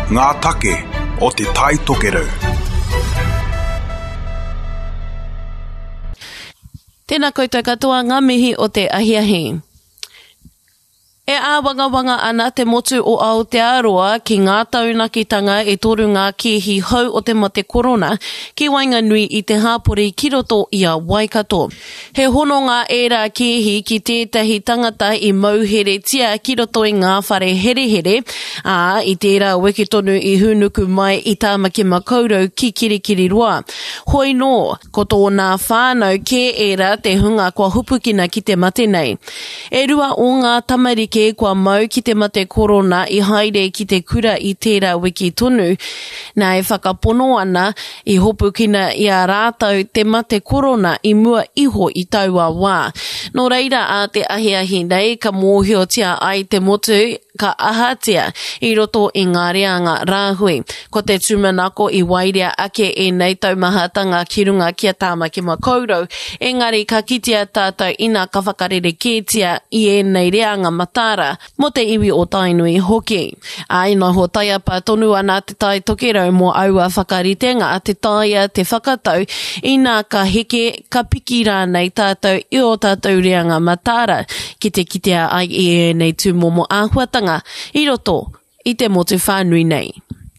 ngā take o te tai tokerau. Tēnā koutou katoa, ngā mihi o te ahiahi. E āwangawanga ana te motu o Aotearoa ki ngā taunakitanga e toru ngā kiehi hau o te mate korona ki Wainganui i te hāpori ki roto i a Waikato. He hono ngā ērā kiehi ki tētahi tangata i mauhere tia ki roto i ngā whare here, i tērā weke tonu i hunuku mai i tāmaki makaurau ki kirikiri roa. Hoi no, ko tōna whānau ke ērā te hunga kua hupukina ki te mate nei. E rua o ngā tamarike kua mau ki te mate korona i haere ki te kura i tērā wiki tonu, nā e whakapono ana i hopukina i a rātau te mate korona i mua iho i taua wā. Nō reira a te ahiahi nei ka mōhiotia ai te motu ka ahatia i roto i ngā reanga rāhui. Ko te tūmanako i wairea ake e nei taumahatanga ki runga kia tāmaki makaurau, engari ka kitia tātou ina ka whakarere kētia i e nei reanga matara mo te iwi o Tainui hoki. Ina ho taiapa tonu ana te tai tokerau mo aua whakaritenga a te taia te whakatau ina ka heke ka piki rānei tātou i o tātou reanga matara ki te kitea ai i e nei tūmomo āhuatanga i roto i te motu whānui nei.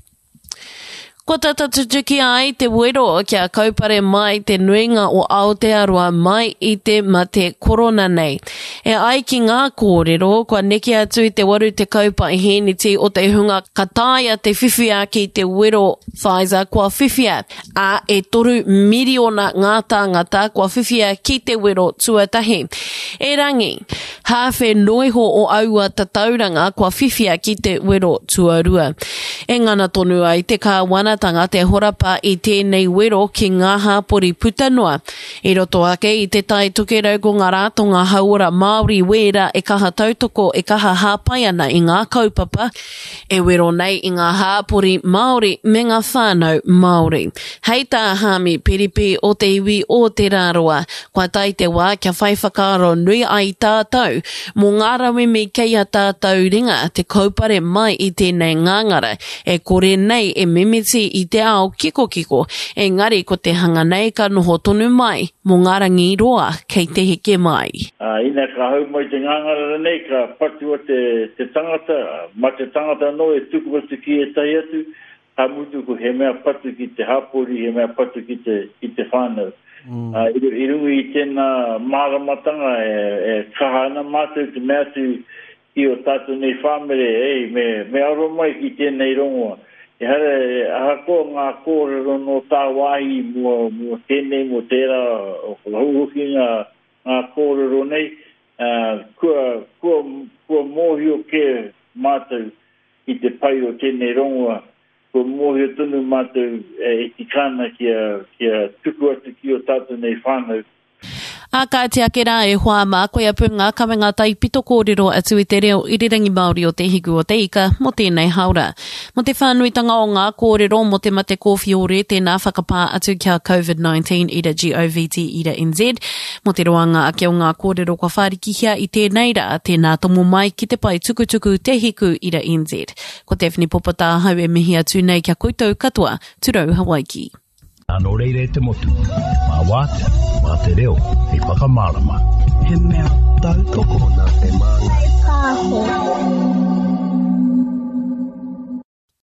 Ko tata tutuki ai te wero kia kaupare mai te nuinga o Aotearoa mai i te mate korona nei. E ai ki ngā kōrero, kua neke atu i te waru te kaupa i heniti o te hunga ka tāia te whiwhia ki te wero Pfizer kua whiwhia. A e 3 miliona ngā tāngata kua whiwhia ki te wero tuatahi. E rangi, hawhe noiho o aua tatauranga kua whiwhia ki te wero tuarua. E ngana tonu ai te kāwanatanga te horapa i tēnei wero ki ngā hāpori putanua. I roto ake i te tai tukerau ko ngā rātonga hauora Māori wera e kaha tautoko e kaha hāpai ana i ngā kaupapa. E wero nei i ngā hāpori Māori me ngā whānau Māori. Hei tā hāmi piripi o te iwi o te rāroa. Kua tai te wā kia whai whakaro nui ai tātou. Mō ngā rawi me kei a tātou ringa te kaupare mai i tēnei ngāngara. E kore nei e mimiti i te ao kiko, engari ko te hanga nei ka noho tonu mai, mō ngā rangi roa kei te heke mai. Ina ka hau mai te ngāngara nei ka patu o te tangata, ma te tangata no e tuku atu ki e tai atu, ka mutu ko he mea patu ki te hapori, he mea patu ki te whānau. I rungi i tēnā māramatanga e kahana mātou te mea tu i o tātou nei whāmere, me aro mai ki tēnei rongoa. E hara, ahako ngā kōrero no tā wāhi mo tēnei, mo tērā, o lahuhoki ngā kōrero nei, kua mōhio ke mātou i te pai o tēnei rongoa, kua mōhio tonu mātou e tikana kia tuku atu ki o tātou nei whānau. A ka te akera e hoa mā koe apu ngā kamenga tai pito kōrero atu i te reo irirangi Māori o te hiku o te ika mo tēnei haura. Mo te whānuitanga o ngā kōrero mo te mate kōwhiore tēnā whakapā atu kia COVID-19 ira GOVT ira NZ. Mo te roanga ake o ngā kōrero kua whārikihia i tēnei rā tēnā tomo mai ki te pai tukutuku te hiku ira NZ. Ko te whini popota hau e mihi atu nei kia koutou katoa, turau Hawaiki. Ano reire te motu, mā wātea, mā te reo, hei whakamārama. He mea tau toko nā te māngai.